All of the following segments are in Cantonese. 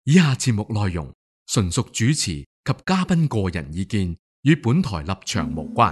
以下節目內容純屬主持及嘉賓個人意見，與本台立場無關。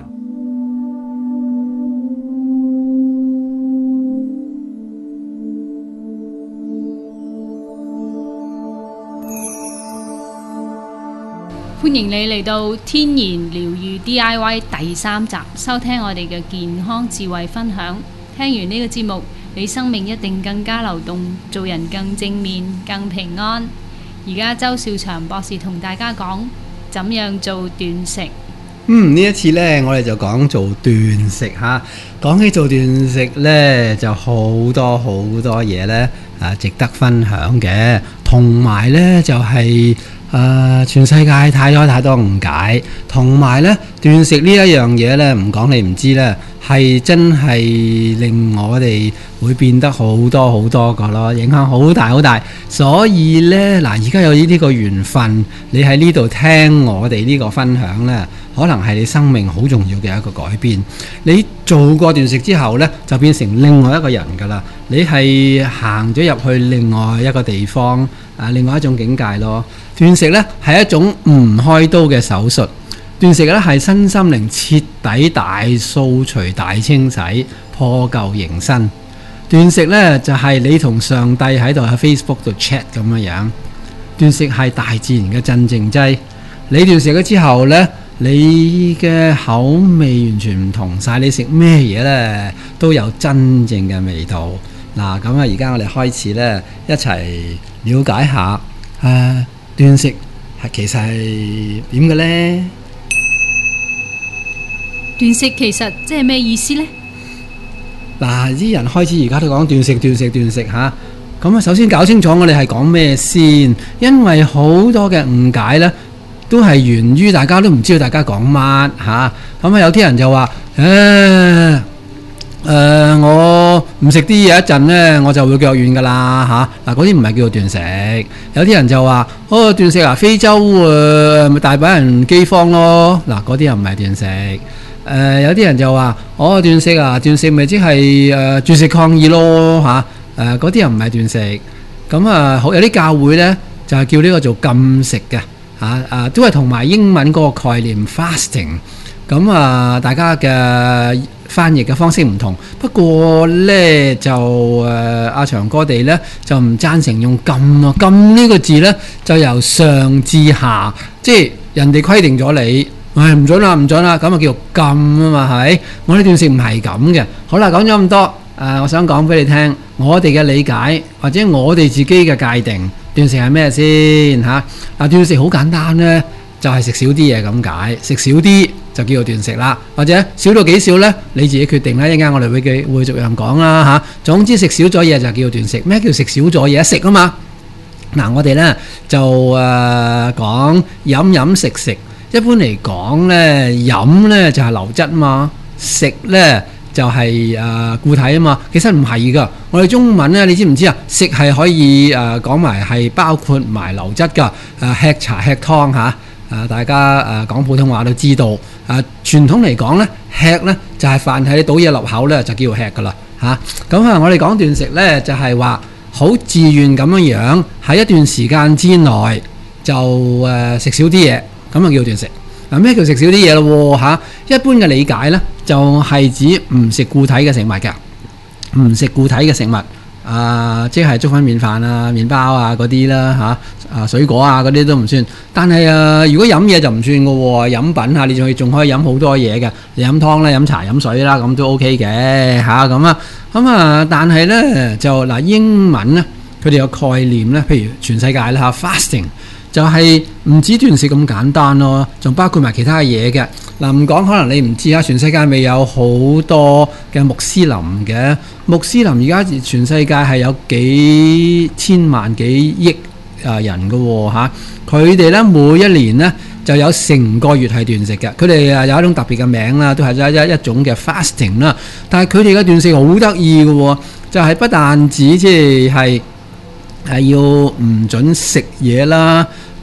歡迎你嚟到天然療癒 DIY 第3集，收聽我哋嘅健康智慧分享。聽完呢個節目，你生命一定更加流動，做人更正面、更平安。而家周兆祥博士同大家講怎樣做斷食。 呢一次呢，我哋就講做斷食嚇。講起做斷食呢，就好多嘢呢值得分享嘅，同埋呢就係、全世界太多誤解，同埋呢斷食呢一樣嘢呢，唔講你唔知呢，係真係令我哋會變得好多個咯，影響好大。所以呢，嗱，而家有呢個緣分，你喺呢度聽我哋呢個分享呢，可能係你生命好重要嘅一個改變。你做過斷食之後呢，就變成另外一個人噶啦，你係行咗入去另外一個地方，另外一種境界咯。斷食呢係一種唔開刀嘅手術，斷食呢係身心靈徹底大掃除、大清洗、破舊迎新。斷食呢就係你同上帝喺度喺 Facebook 度 chat 咁樣。斷食係大自然嘅鎮靜劑。你斷食咗之後呢，你嘅口味完全唔同晒，你食咩嘢呢都有真正嘅味道。嗱，咁而家我哋開始呢，一齊了解下斷食其實係點嘅呢？ 斷食其實即係咩意思呢？ 嗱，啲人開始而家都講斷食嚇。咁首先搞清楚我哋係講咩先，因為好多嘅誤解呢，都係源於大家都唔知道大家講乜嚇。咁有啲人就話我唔食啲嘢一陣呢，我就會腳軟噶啦嚇。嗱，嗰啲唔係叫做斷食。有啲人就話斷食非洲咪大把人饑荒咯。嗱，嗰啲又唔係斷食。有啲人就話斷食咪即係絕食抗議咯嚇。嗰啲又唔係斷食。咁有啲教會呢，就係叫呢個做禁食嘅嚇。都係同埋英文嗰個概念 fasting。咁大家嘅翻譯嘅方式唔同，不過呢就阿長哥哋呢就唔贊成用禁咯。禁呢個字呢就由上至下，即係人哋規定咗你唔準啦，咁啊叫做禁啊嘛，係咪？我哋斷食唔係咁嘅。好啦，講咗咁多，我想講俾你聽，我哋嘅理解或者我哋自己嘅界定，斷食係咩先嚇？斷食好簡單呢，就係食少啲嘢咁解，食少啲就叫做斷食啦，或者少到幾少呢？你自己決定啦。一陣間我哋會逐樣講啦嚇。總之食少咗嘢就叫做斷食。咩叫食少咗嘢？食啊嘛。嗱，我哋呢就講飲食。一般嚟講呢，飲呢就係流質嘛，食呢就係固體啊嘛。其實唔係噶，我哋中文呢，你知唔知啊？食係可以講埋係包括埋流質噶。吃茶吃湯嚇。大家講普通話都知道。傳統嚟講呢，吃呢就係凡係你倒嘢落口呢，就叫做吃噶啦嚇。咁我哋講斷食呢，就係話好自願咁樣喺一段時間之內就食少啲嘢，咁就叫斷食。嗱，咩叫食少啲嘢咯嚇？一般嘅理解呢，就係指唔食固體嘅食物㗎，唔食固體嘅食物。即係粥粉麵飯啊、麵包啊嗰啲啦嚇，水果啊嗰啲都唔算。但係如果飲嘢就唔算嘅喎，飲品你仲可以飲好多嘢嘅，你飲湯啦、飲茶、飲水啦，咁都 OK 嘅嚇咁啊。但係呢，就英文呢，佢哋有概念呢，譬如全世界啦 fasting 就係唔止斷食咁簡單咯，仲包括埋其他嘢嘅。唔講可能你唔知啊，全世界未有好多嘅穆斯林嘅。穆斯林而家全世界係有幾千萬幾億人嘅喎嚇。佢哋呢每一年呢就有成個月係斷食嘅。佢哋有一種特別嘅名啦，都係一種嘅 fasting 啦。但係佢哋嘅斷食好得意嘅喎，就係不但止即係要唔準食嘢啦。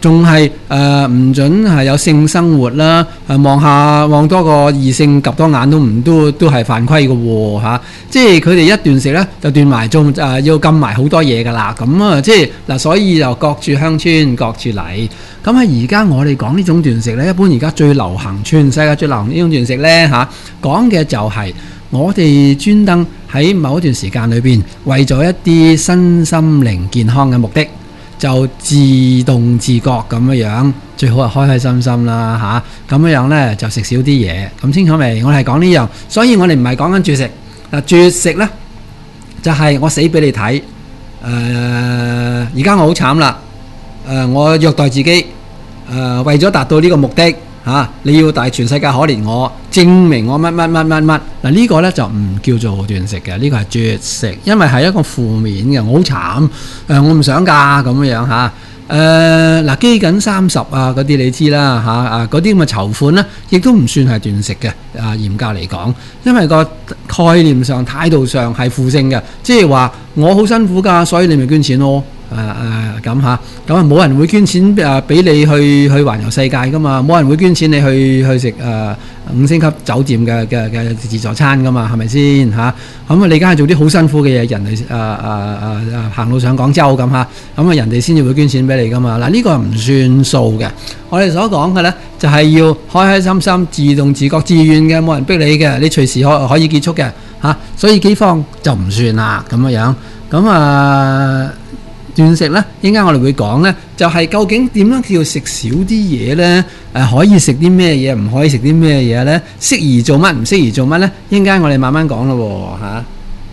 仲係唔準係有性生活啦，望多個異性及多眼都係犯規嘅喎嚇。即係佢哋一斷食咧就斷埋仲要禁埋好多嘢㗎啦。咁啊即係嗱，所以就各處鄉村各處例。咁喺而家我哋講呢種斷食咧，一般而家最流行，全世界最流行呢種斷食咧嚇，講嘅就係我哋專登喺某一段時間裏邊，為咗一啲身心靈健康嘅目的，就自動自覺咁樣，最好係開開心心啦嚇。咁樣呢就食少啲嘢，咁清楚未？我哋係講呢樣，所以我哋唔係講緊絕食。嗱，絕食呢就係我死俾你睇。而家我好慘啦，我虐待自己，為咗達到呢個目的。你要大全世界可憐我，證明我乜嗱，呢個呢就唔叫做斷食嘅，呢個係絕食，因為係一個負面嘅，我好慘，我唔想㗎咁樣嚇。飢饉30嗰啲你知啦嗰啲咁嘅籌款呢，亦都唔算係斷食嘅，嚴格嚟講，因為個概念上態度上係負性嘅，即係話我好辛苦㗎，所以你咪捐錢咯。咁冇人會捐錢俾你去環遊世界噶嘛，冇人會捐錢你去食5星級酒店嘅自助餐噶嘛，係咪先嚇？咁你而家係做啲好辛苦嘅嘢，人哋行路上廣州咁嚇，咁人哋先至會捐錢俾你噶嘛。嗱，呢個係唔算數嘅。我哋所講嘅呢，就係要開開心心、自動自覺、自願嘅，冇人逼你嘅，你隨時可以結束嘅嚇。所以饑荒就唔算啦咁樣。咁斷食呢，應該我哋會講呢，就係究竟點樣叫食少啲嘢呢？可以食啲咩嘢，唔可以食啲咩嘢呢？適宜做乜，唔適宜做乜呢？應該我哋慢慢講咯嚇。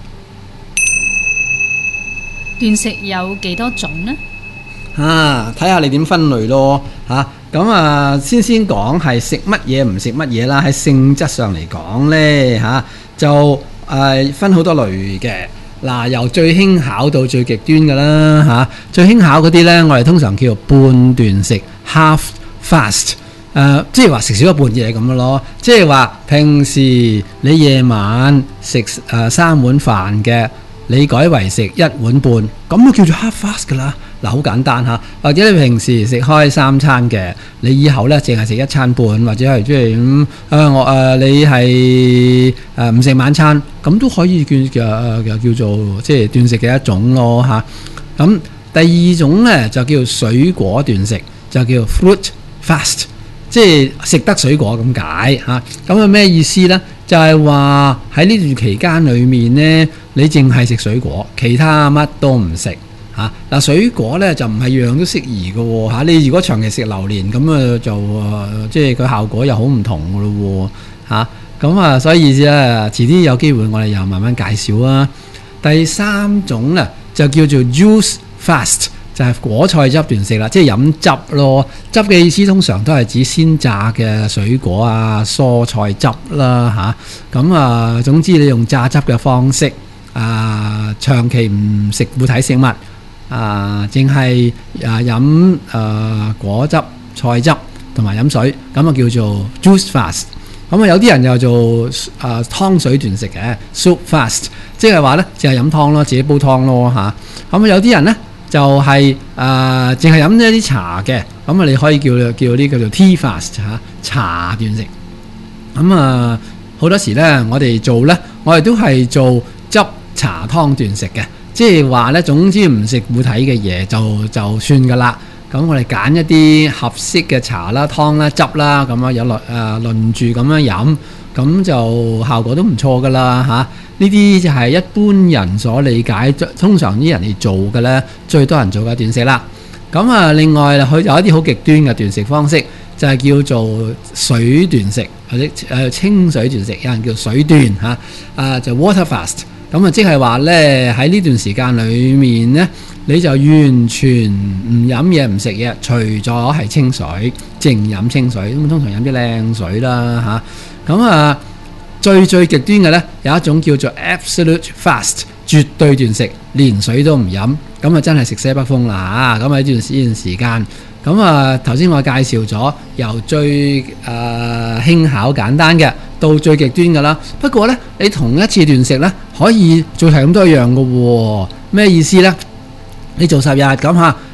斷食有幾多種呢？ 睇下你點分類咯嚇。咁先講係食乜嘢唔食乜嘢啦。喺性質上嚟講呢，就分好多類嘅。嗱，由最輕巧到最極端嘅啦嚇，最輕巧嗰啲呢，我哋通常叫做半斷食 （half fast），即係話食少一半嘢咁樣咯。即係話平時你夜晚食3碗飯嘅，你改為食1碗半，咁就叫做 half fast 噶啦。嗱，好簡單嚇。或者你平時食開3餐嘅，你以後呢淨係食1餐半，或者係即係你係唔食晚餐，咁都可以叫做即係斷食嘅一種咯嚇。咁第二種呢，就叫水果斷食，就叫 fruit fast， 即係食得水果咁解嚇。咁咩意思呢？就係話喺呢段期間裏面呢，你淨係食水果，其他乜都唔食。水果咧就唔係樣樣都適宜嘅喎。你如果長期食榴蓮咁就即係佢效果又好唔同嘅咯喎。咁所以咧遲啲有機會我哋又慢慢介紹啊。第三種咧就叫做 juice fast， 就係果菜汁斷食啦，即係飲汁咯。汁嘅意思通常都係指鮮榨嘅水果啊、蔬菜汁啦咁總之你用榨汁嘅方式長期唔食固體食物。淨係飲果汁、菜汁同埋飲水，咁叫做 juice fast。咁有啲人又做湯水斷食嘅 soup fast， 即係話呢，淨係飲湯咯，自己煲湯咯嚇。咁有啲人呢，就係淨係飲一啲茶嘅，咁你可以叫啲叫做 tea fast 茶斷食。咁好多時呢，我哋都係做汁茶湯斷食嘅。即係話咧，總之唔食固體嘅嘢就算噶啦。咁我哋揀一啲合適嘅茶啦、湯啦、汁啦，咁樣有輪住咁樣飲，咁就效果都唔錯噶啦嚇。呢啲就係一般人所理解，通常啲人嚟做嘅咧，最多人做嘅斷食啦。咁另外佢有一啲好極端嘅斷食方式，就係叫做水斷食或者清水斷食，有人叫水斷就 water fast。咁即係話咧，喺呢段時間裏面咧，你就完全唔飲嘢唔食嘢，除咗係清水，淨飲清水。咁通常飲啲靚水啦嚇。咁最極端嘅咧，有一種叫做 absolute fast， 絕對斷食，連水都唔飲。咁真係食西北風啦嚇。咁喺呢段時間，咁頭先我介紹咗由最輕巧簡單嘅到最極端嘅啦。不過呢，你同一次斷食呢，可以做係咁多樣嘅喎。咩意思呢？你做10日咁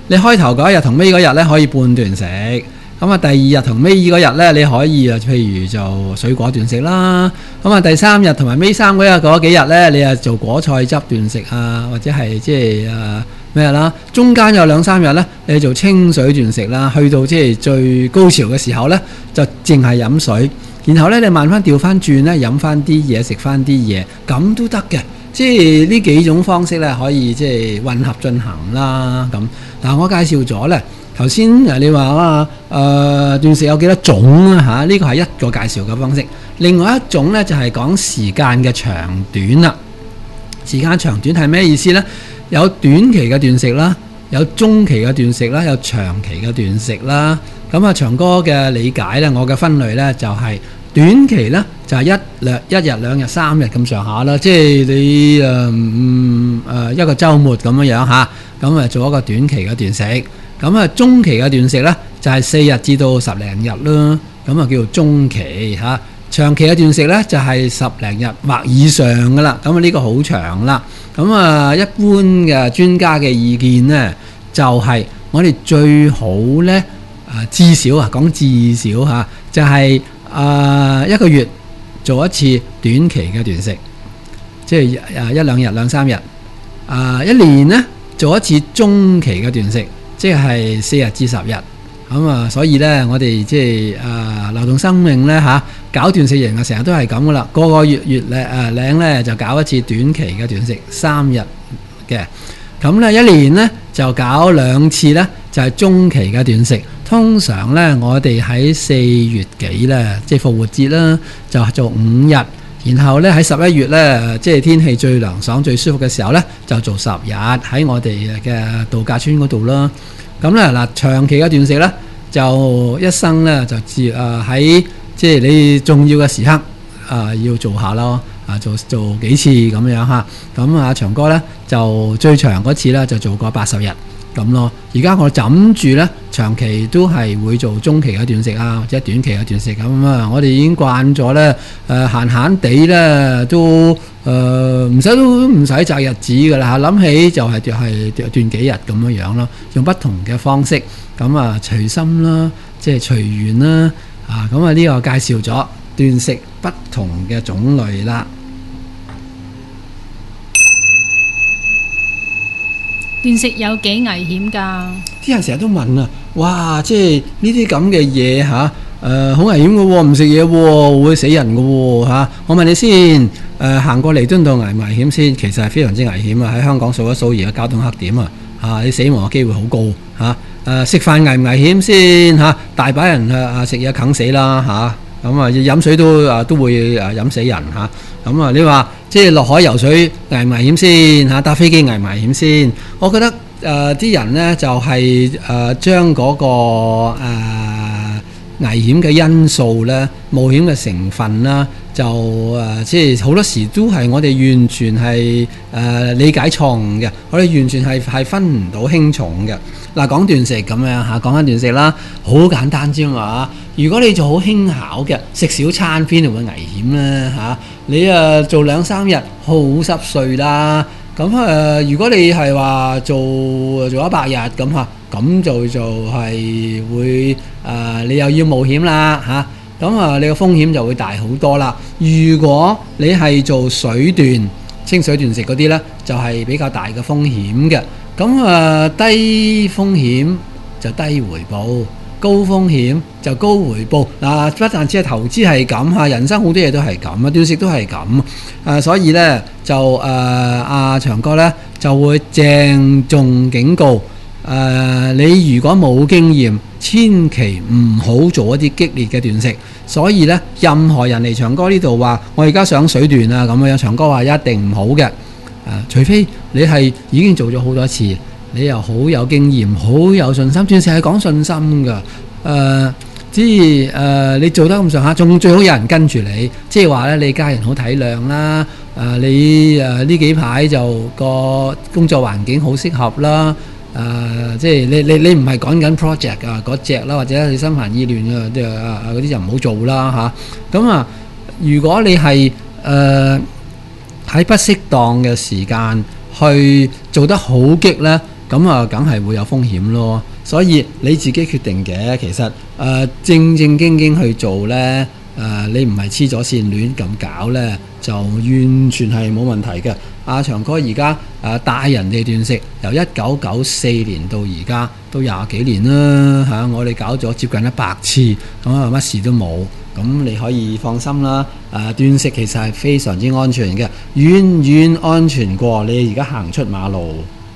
你開頭嗰一日同尾嗰日咧可以半斷食。咁啊，第二日同尾嗰日咧，你可以啊，譬如就水果斷食啦。咁啊，第三日同埋尾三嗰日嗰幾日咧，你啊做果菜汁斷食啊，或者係即係咩啦？中間有2、3日咧，你做清水斷食啦。去到即係最高潮嘅時候咧，就淨係飲水。然後咧，你慢慢調翻轉咧，飲翻啲嘢，食翻啲嘢，咁都得嘅。即係呢幾種方式咧，可以即係混合進行啦。咁嗱，我介紹咗咧。頭先你話斷食有幾多種啊？嚇，呢個係一個介紹嘅方式。另外一種咧就係講時間嘅長短啦。時間長短係咩意思呢？有短期嘅斷食啦，有中期嘅斷食啦，有長期嘅斷食啦。咁啊，長哥嘅理解咧，我嘅分類咧就係短期咧就係1日、2日、3日咁上下啦。即係你一個週末咁樣嚇，咁啊做一個短期嘅斷食。咁啊，中期嘅斷食咧就係4日至到10零日啦，咁啊叫做中期嚇。長期嘅斷食咧就係10零日或以上噶啦，咁啊呢個好長啦。咁啊，一般嘅專家嘅意見咧就係我哋最好咧至少講至少嚇，就係1個月做一次短期嘅斷食，即係1、2日、2、3日。1年咧做一次中期嘅斷食。即係4日至10日，咁啊，所以咧，我哋即係流動生命咧搞斷食營成日都係咁噶啦，個月領咧就搞一次短期嘅斷食3日嘅，咁咧1年咧就搞2次咧就係中期嘅斷食。通常咧我哋喺4月幾咧，即係復活節啦，就做5日。然後咧喺11月咧，即係天氣最涼爽、最舒服嘅時候咧，就做10日喺我哋嘅度假村嗰度啦。咁咧嗱，長期嘅斷食咧，就一生咧就喺即係你重要嘅時刻要做下咯，做幾次咁樣嚇。咁啊，長哥咧就最長嗰次咧就做過80日。咁咯，而家我枕住咧，長期都係會做中期嘅斷食啊，或者短期嘅斷食咁啊。我哋已經慣咗咧，閒閒地咧都唔使擇日子噶啦嚇，諗起就係斷幾日咁樣樣咯，用不同嘅方式咁啊，隨心啦，即係隨緣啦啊。咁啊，呢個介紹咗斷食不同嘅種類啦。 斷食有幾危險㗎？ 啲人成日都問啊，哇！即係呢啲咁嘅嘢嚇，好危險嘅喎，唔食嘢喎，會死人嘅喎嚇。我問你先，行過彌敦道危唔危險先？其實係非常之危險啊！喺香港數一數二嘅交通黑點啊，你死亡嘅機會好高嚇。食飯危唔危險先嚇？大把人食嘢啃死啦嚇。咁飲水都會飲死人嚇。咁你話即係落海游水危唔危險先嚇？搭飛機危唔危險先？我覺得啲人呢就係將嗰個危險嘅因素呢、冒險嘅成分啦，就即係好多時都係我哋完全係理解錯誤嘅，我哋完全係分唔到輕重嘅。嗱，講斷食咁樣嚇，講緊斷食啦，好簡單啫嘛。如果你做好輕巧嘅食小餐，邊度會危險呢嚇？你做2-3日好濕碎啦。咁如果你係話做100日咁嚇，咁就係會你又要冒險啦嚇。咁你個風險就會大好多啦。如果你係做水斷、清水斷食嗰啲呢，就係比較大嘅風險嘅。咁低風險就低回報，高風險就高回報。嗱，不但只係投資係咁嚇，人生好多嘢都係咁啊，斷食都係咁。所以呢，就阿長哥呢就會鄭重警告，你如果冇經驗，千祈唔好做一啲激烈嘅斷食。所以呢，任何人嚟長哥呢度話，我而家想水斷啊咁樣，長哥話一定唔好嘅。除非你係已經做咗好多次，你又好有經驗，好有信心。斷食係講信心㗎。你做得咁上下，仲最好有人跟住你，即係話咧，你家人好體諒啦。你呢幾排就個工作環境好適合啦。即係你唔係講緊 project 嗰隻啦，或者你心煩意亂嗰啲就唔好做啦嚇。咁如果你係喺不適當嘅時間去做得好激呢， 咁啊梗係會有風險咯。所以你自己決定嘅，其實正正經經去做呢。你唔係黐咗線亂咁搞呢，就完全係冇問題嘅。阿長哥而家帶人哋斷食，由1994年到而家都20幾年啦嚇，我哋搞咗接近100次，咁啊乜事都冇，咁你可以放心啦。斷食其實係非常之安全嘅，遠遠安全過你而家行出馬路。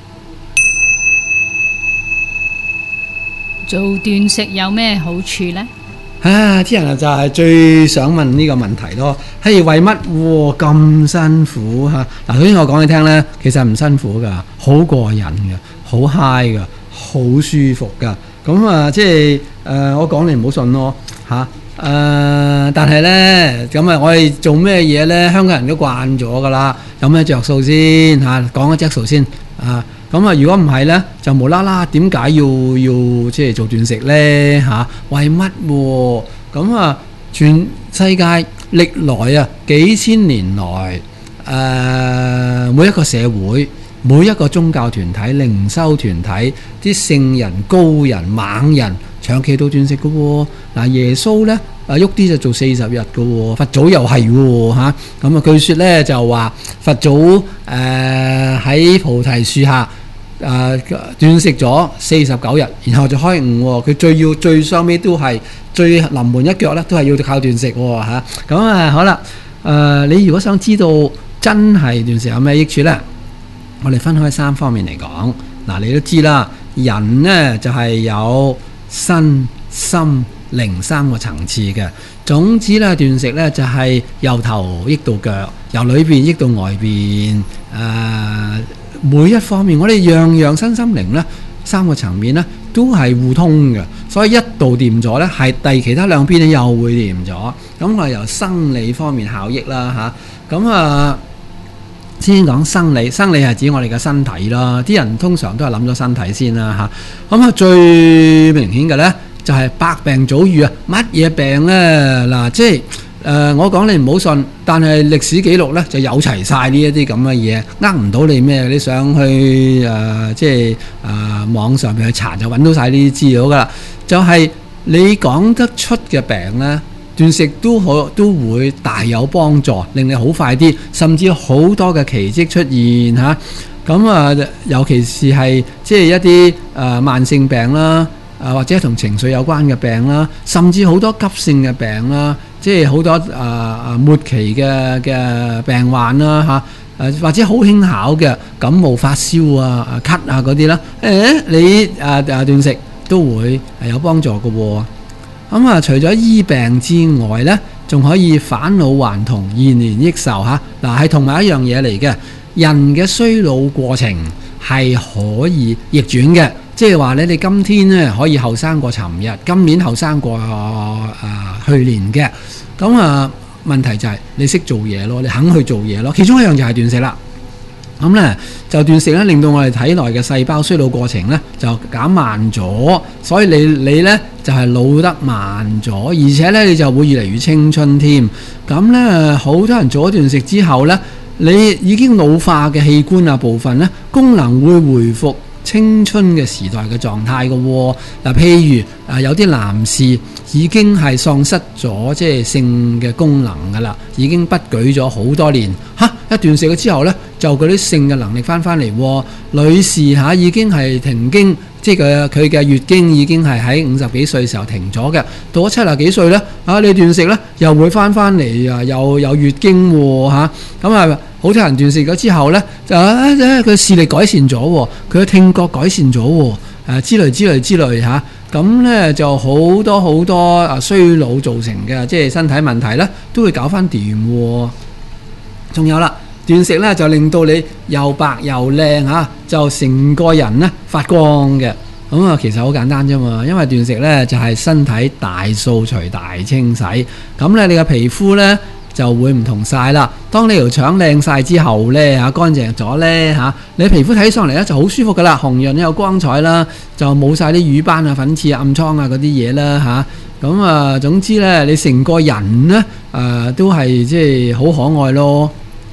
做斷食有咩好處呢？ 啲人就係最想問呢個問題咯。為乜咁辛苦嚇？嗱，首先我講你聽呢，其實唔辛苦噶，好過癮嘅，好 high 噶，好舒服噶。咁即係我講你唔好信咯嚇。但係呢，咁我哋做咩嘢呢？香港人都慣咗噶啦，有咩着數先嚇？講一隻數先咁如果唔係呢，就無啦啦點解要即係做斷食呢？嚇？為乜喎？咁全世界歷來幾千年來每一個社會、每一個宗教團體、靈修團體、啲聖人、高人、猛人，長期都斷食嘅喎。嗱，耶穌呢，喐啲就做40日嘅喎，佛祖又係喎嚇。咁據說呢，就話佛祖喺菩提樹下斷食咗49日，然後就開悟喎。佢最收尾都係最臨門一腳咧，都係要靠斷食喎嚇。咁好啦，你如果想知道真係斷食有咩益處呢？我哋分開3方面嚟講。嗱，你都知啦，人呢就係有身心靈3個層次嘅。總之咧，斷食咧就係由頭益到腳，由裏邊益到外邊。每一方面，我哋樣樣身心靈咧3個層面咧都係互通嘅，所以一度掂咗咧，係其他2邊咧又會掂咗。咁我哋由生理方面效益啦嚇。咁先講生理，生理係指我哋嘅身體啦。啲人通常都係諗咗身體先啦嚇。咁最明顯嘅咧就係百病早癒啊！乜嘢病咧？嗱，即係我講你唔好信，但係歷史記錄咧就有齊晒呢一啲咁嘅嘢，唔到你咩？你上去即係網上面去查就揾到晒呢啲資料噶啦。就係你講得出嘅病咧，斷食都會大有幫助，令你好快啲，甚至好多嘅奇蹟出現嚇。咁尤其是係即係一啲慢性病啦。或者同情緒有關嘅病啦，甚至好多急性嘅病啦，即係好多末期嘅病患啦嚇，或者好輕巧嘅感冒發燒咳嗰啲啦，你斷食都會有幫助嘅喎。咁除咗醫病之外呢，仲可以返老還童、延年益壽嚇。嗱，係同埋一樣嘢嚟嘅，人嘅衰老過程係可以逆轉嘅。即係話你今天咧可以後生過尋日，今年後生過去年嘅。咁問題就係你識做嘢咯，你肯去做嘢咯。其中一樣就係斷食啦。咁咧就斷食咧，令到我哋體內嘅細胞衰老過程咧就減慢咗，所以你咧就係老得慢咗，而且咧你就會越嚟越青春添。咁咧好多人做咗斷食之後咧，你已經老化嘅器官部分咧功能會回復青春嘅時代嘅狀態嘅喎。嗱，譬如有啲男士已經係喪失咗即係性嘅功能㗎啦，已經不舉咗好多年，一斷食咗之後呢，就嗰啲性嘅能力翻嚟喎。女士已經係停經，即係佢嘅月經已經係喺50幾歲時候停咗嘅，到咗70幾歲呢，你斷食呢又會翻嚟又有月經喎。咁好多人斷食咗之後呢，就佢視力改善咗，佢嘅聽覺改善咗，之類嚇。咁呢就好多衰老造成嘅即係身體問題呢，都會搞翻掂喎。仲有啦，斷食呢就令到你又白又靚嚇，就成個人呢發光嘅。咁其實好簡單啫嘛，因為斷食呢就係身體大掃除、大清洗，咁呢你嘅皮膚呢就會唔同晒啦。當你條腸靚晒之後呢，乾淨咗呢，你皮膚睇上嚟呢就好舒服噶啦，紅潤有光彩啦，就冇晒啲瘀斑粉刺暗瘡嗰啲嘢啦嚇。咁總之呢，你成個人呢都係即係好可愛咯。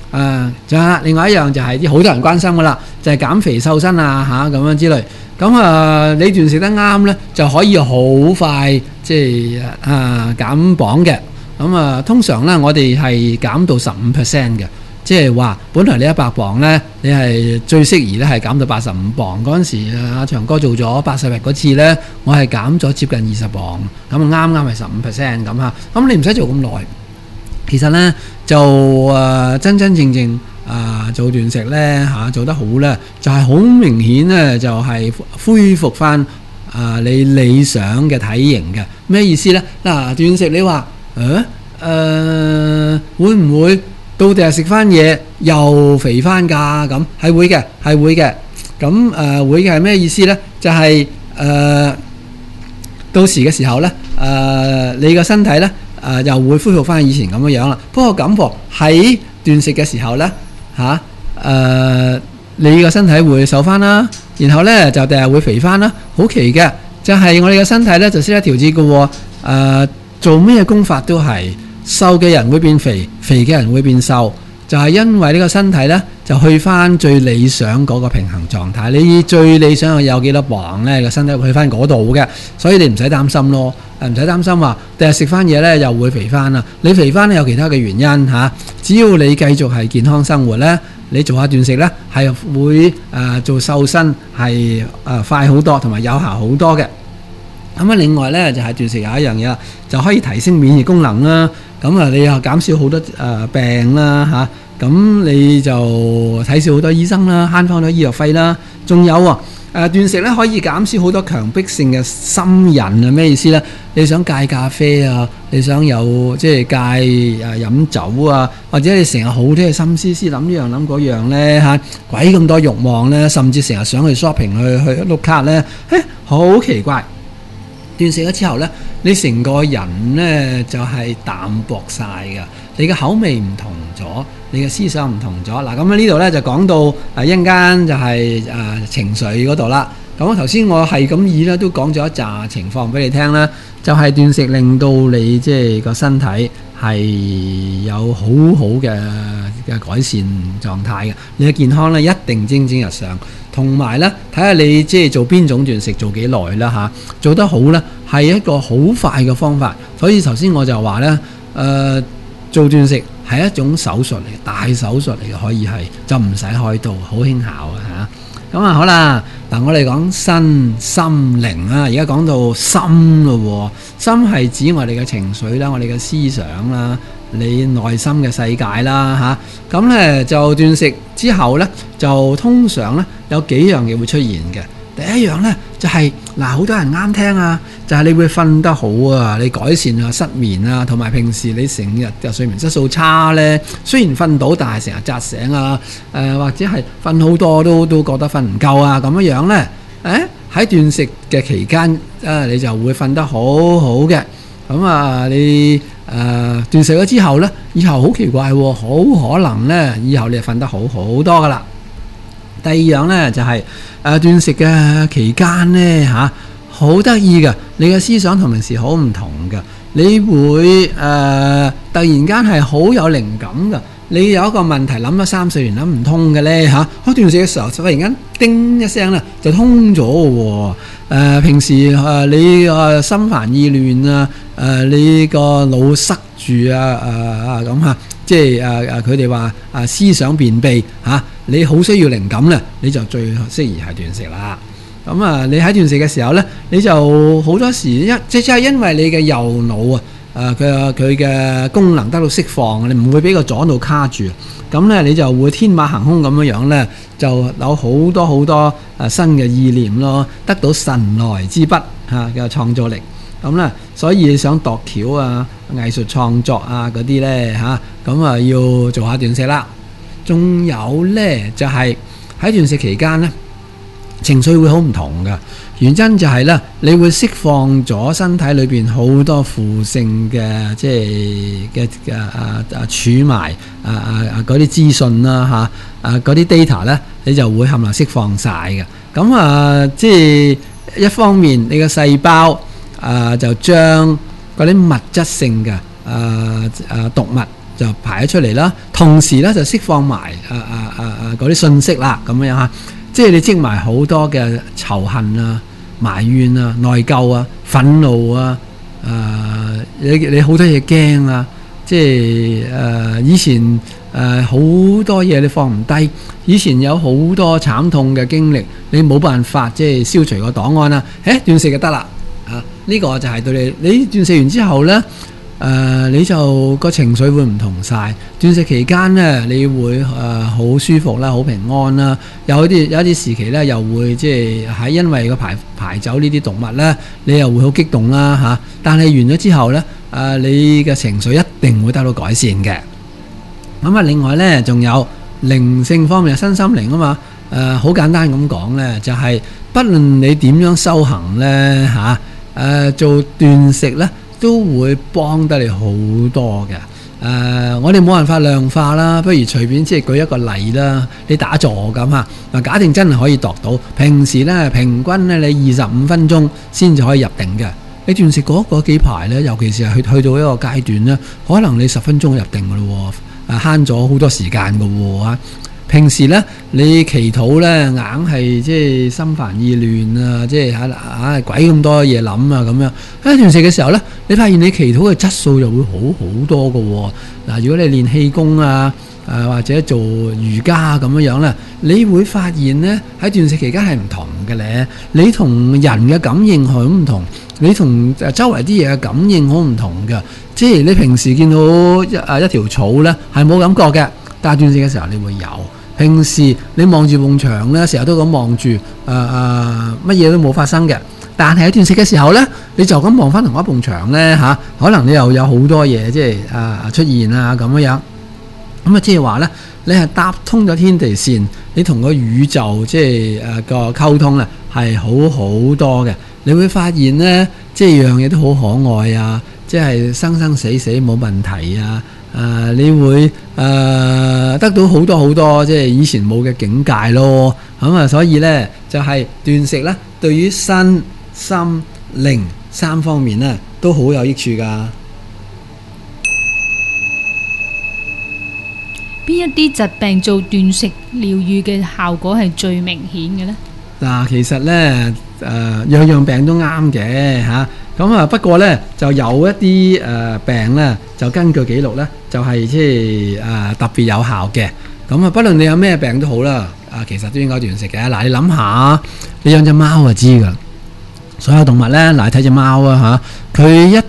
仲有另外一樣就係啲好多人關心噶啦，就係減肥瘦身啊咁樣之類。咁你斷食得啱咧，就可以好快即係減磅嘅。咁通常咧我哋係減到15% 嘅，即係話本來你100磅咧，你係最適宜咧係減到85磅。嗰陣時阿長哥做咗80日嗰次咧，我係減咗接近20磅，咁啱啱係15% 咁嚇。咁你唔使做咁耐。其實咧就真正做斷食咧做得好咧，就係好明顯咧，就係恢復翻你理想嘅體型嘅。咩意思咧？嗱，斷食你話會唔會到第日食翻嘢又肥翻㗎？咁係會嘅，係會嘅。咁會嘅係咩意思咧？就係到時嘅時候咧，你個身體咧又會恢復翻以前咁樣啦。不過咁喎，喺斷食嘅時候咧你個身體會瘦翻啦，然後咧就第日會肥翻啦。好奇嘅就係我哋嘅身體咧就識得調節嘅喎。做咩功法都係瘦嘅人會變肥，肥嘅人會變瘦，就係因為呢個身體咧就去翻最理想嗰個平衡狀態。你最理想有幾多磅咧？個身體會去翻嗰度嘅，所以你唔使擔心咯。唔使擔心話第日食翻嘢咧又會肥翻啦。你肥翻有其他嘅原因只要你繼續係健康生活咧，你做下斷食咧係會做瘦身係快好多同埋有效好多嘅。咁另外咧就係斷食有一樣嘢啦，就可以提升免疫功能啦。咁你又減少好多病啦咁你就睇少好多醫生啦，慳翻好多醫藥費啦。仲有斷食咧可以減少好多強迫性嘅心癮咩意思咧？你想戒咖啡你想有即係戒飲酒或者你成日好多嘅心思諗呢樣諗嗰樣咧鬼咁多慾望咧，甚至成日想去 shopping 去碌卡咧，好奇怪！斷食咗之後咧，你成個人咧就係淡薄晒㗎，你嘅口味唔同咗，你嘅思想唔同咗。嗱，咁呢度咧就講到一陣間就係情緒嗰度啦。咁頭先我係咁意啦，都講咗一紮情況俾你聽啦，就係斷食令到你即係個身體係有好好嘅改善狀態嘅，你嘅健康咧一定蒸蒸日上。同埋咧，睇下你即係做邊種斷食，做幾耐啦做得好咧，係一個好快嘅方法。所以頭先我就話咧，做斷食係一種手術嚟，大手術嚟嘅，可以係就唔使開刀，好輕巧咁好啦，嗱我哋講身心靈而家講到心咯，心係指我哋嘅情緒啦，我哋嘅思想啦，你內心嘅世界啦咁咧就斷食之後咧，就通常咧有幾樣嘢會出現嘅。第一樣咧就係好多人啱聽就係你會瞓得好你改善失眠同埋平時你成日嘅睡眠質素差咧，雖然瞓到，但係成日扎醒或者係瞓好多都覺得瞓唔夠咁樣咧，喺斷食嘅期間你就會瞓得好好嘅。咁你斷食咗之後咧，以後好奇怪好可能咧以後你就瞓得好好多噶啦。第二樣咧就係斷食嘅期間咧好得意嘅，你嘅思想同平時好唔同嘅，你會突然間係好有靈感嘅。你有一個問題諗咗3-4年諗唔通嘅咧斷食嘅時候突然間叮一聲咧就通咗喎。平時你心煩意亂你個腦塞住咁即係佢哋話思想便秘你好需要靈感咧，你就最適宜係斷食啦。咁你喺斷食嘅時候咧，你就好多時即係因為你嘅右腦佢嘅功能得到釋放，你唔會俾個左腦卡住，咁咧你就會天馬行空咁樣咧，就有好多好多新嘅意念咯，得到神來之筆嘅創造力。咁咧，所以你想度橋藝術創作嗰啲咧咁要做下斷食啦。仲有咧就係喺斷食期間咧，情緒會好唔同㗎。原因就係咧，你會釋放咗身體裏邊好多負性嘅即係嘅儲埋嗰啲資訊啦嗰啲 data 咧，你就會冚唪唥釋放晒嘅。咁即係一方面你嘅細胞就將嗰啲物質性嘅毒物就排咗出嚟啦，同時咧就釋放埋嗰啲信息啦，咁樣嚇，即係你積埋好多嘅仇恨啊、埋怨啊、內疚啊、憤怒啊，你好多嘢驚啊，即係以前好多嘢你放唔低，以前有好多慘痛嘅經歷，你冇辦法即係消除個檔案啦，斷食就得啦，呢個就係對你斷食完之後呢，你就個情緒會唔同晒。斷食期間呢，你會好舒服啦，好平安啦。有一啲時期呢，又會即係因為個排走呢啲動物呢，你又會好激動啦嚇。但係完咗之後呢，你嘅情緒一定會得到改善嘅。咁啊，另外呢，仲有靈性方面嘅身心靈啊嘛。好簡單咁講呢，就係不論你點樣修行呢，做斷食呢，都會幫得你好多嘅。我哋冇辦法量化啦，不如隨便即係舉一個例啦。你打坐咁嚇，假定真係可以度到，平時呢，平均呢，你25分鐘先至可以入定嘅。你斷食嗰幾排呢，尤其是係去到一個階段呢，可能你10分鐘入定嘅咯喎，慳咗好多時間嘅喎。平時呢，你祈禱呢，硬係即係心煩意亂啊，即係鬼咁多嘢諗啊咁樣。喺斷食嘅時候呢，你發現你祈禱嘅質素就會好好多嘅喎。嗱，如果你練氣功啊，或者做瑜伽咁樣呢，你會發現呢，喺斷食期間係唔同嘅咧。你同人嘅感應好唔同，你同周圍啲嘢嘅感應好唔同嘅。即係你平時見到一條草呢，係冇感覺嘅，但係斷食嘅時候你會有。平時你望住埲牆咧，成日都咁望住，乜嘢都冇發生嘅。但係喺斷食嘅時候咧，你就咁望翻同一埲牆咧，可能你又有好多嘢即係出現啊咁樣。咁啊，即係話咧，你係搭通咗天地線，你同個宇宙即係個溝通咧係好好多嘅。你會發現咧，即係樣嘢都好可愛啊，即係生生死死冇問題啊。你會得到好多好多即係以前冇嘅境界咯。咁啊，所以呢，就係斷食呢，對於身心靈3方面呢，都好有益處噶。 邊一啲疾病做斷食療癒嘅效果係最明顯嘅呢？ 嗱，其實呢，樣樣病都啱嘅嚇。咁啊，不過呢，就有一啲病呢，就根據記錄呢，就係即係特別有效嘅。咁啊，不論你有咩病都好啦，其實都應該斷食嘅。嗱，你諗下，你養隻貓就知噶。所有動物呢，嗱，你睇隻貓啊嚇，佢一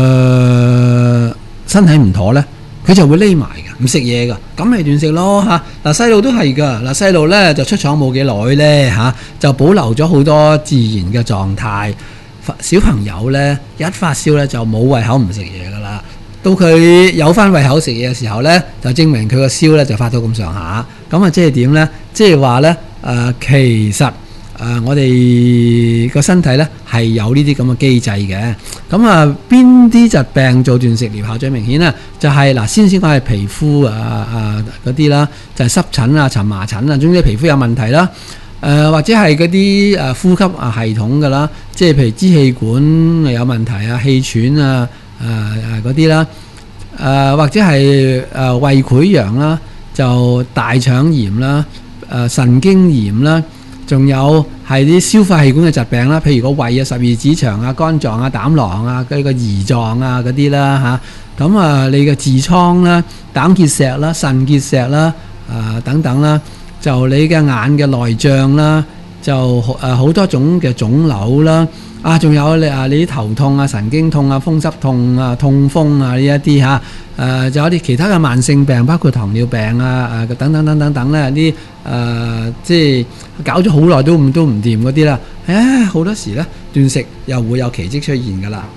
身體唔妥呢，佢就會匿埋嘅，唔食嘢噶，咁咪斷食咯嚇。嗱，細路都係噶，嗱，細路呢，就出廠冇幾耐呢，嚇，就保留咗好多自然嘅狀態。小朋友呢，一發燒呢，就冇胃口唔食嘢噶啦，到佢有翻胃口食嘢嘅時候呢，就證明佢個燒呢就發到咁上下。咁啊，即係點呢？即係話呢，其實我哋個身體呢係有呢啲咁嘅機制嘅。咁啊，邊啲疾病做斷食療效最明顯呢？就係嗱，先講係皮膚嗰啲啦，就係濕疹啊、蕁麻疹啊，總之皮膚有問題啦。或者係嗰啲呼吸系統㗎啦，即係譬如支氣管有問題啊、氣喘啊嗰啲啦，或者係胃潰瘍啦，就大腸炎啦、神經炎啦，仲有係啲消化器官嘅疾病啦，譬如個胃啊、十二指腸啊、肝臟啊、膽囊啊、嗰個胰臟啊嗰啲啦嚇，咁你嘅痔瘡啦、膽結石啦、腎結石啦等等啦。就你嘅眼嘅內障啦，就好多種嘅腫瘤啦，仲有你啲頭痛啊、神經痛啊、風濕痛啊、痛風啊呢一啲嚇，仲有啲其他嘅慢性病，包括糖尿病啊等等等等等咧，啲即係搞咗好耐都唔掂嗰啲啦，好多時咧斷食又會有奇蹟出現噶啦。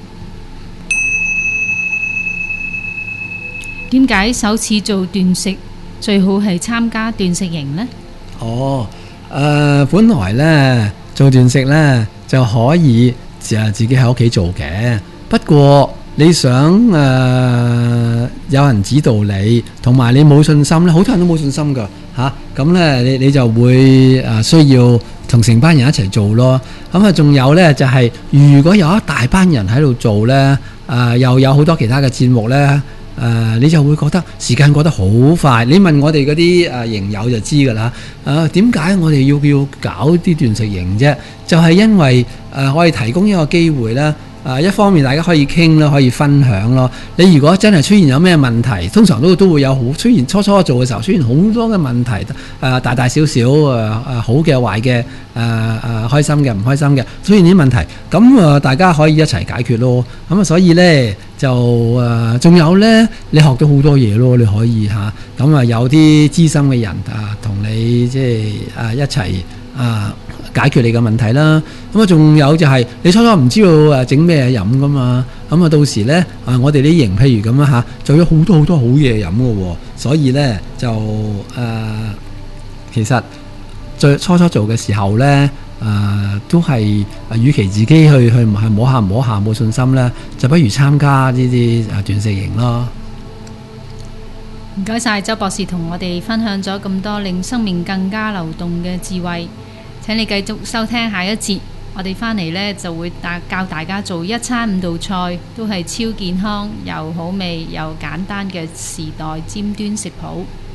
點解首次做斷食最好係參加斷食營呢？ 本來呢做斷食呢就可以自己喺屋企做嘅，不過你想有人指導你，同埋你冇信心呢，好多人都冇信心噶嚇，咁呢你就會需要同成班人一齊做咯。咁仲有呢，就係如果有一大班人喺度做呢，又有好多其他嘅節目呢。 你就會覺得時間過得好快。你問我哋嗰啲營友就知㗎啦。點解我哋要搞啲斷食營啫？就係因為我哋提供一個機會啦。一方面大家可以傾啦，可以分享咯。你如果真係出現有咩問題，通常都會有出現初做嘅時候出現好多嘅問題，大大小小好嘅壞嘅開心嘅唔開心嘅出現啲問題，咁大家可以一齊解決咯。咁所以呢，就仲有呢，你學到好多嘢咯，你可以嚇咁有啲資深嘅人同你即係一齊解決你嘅問題啦。咁仲有就係你初唔知道整咩飲噶嘛。咁到時呢，我哋啲營譬如咁啦就有好多好嘢飲嘅喎。所以呢，就其實最初做嘅時候呢，都係與其自己去摸下冇信心呢，就不如參加呢啲斷食營咯。 唔該晒周博士同我哋分享咗咁多令生命更加流動嘅智慧。請你繼續收聽下一節，我哋返嚟呢就會教大家做一餐5道菜，都係超健康又好味又簡單嘅時代尖端食譜。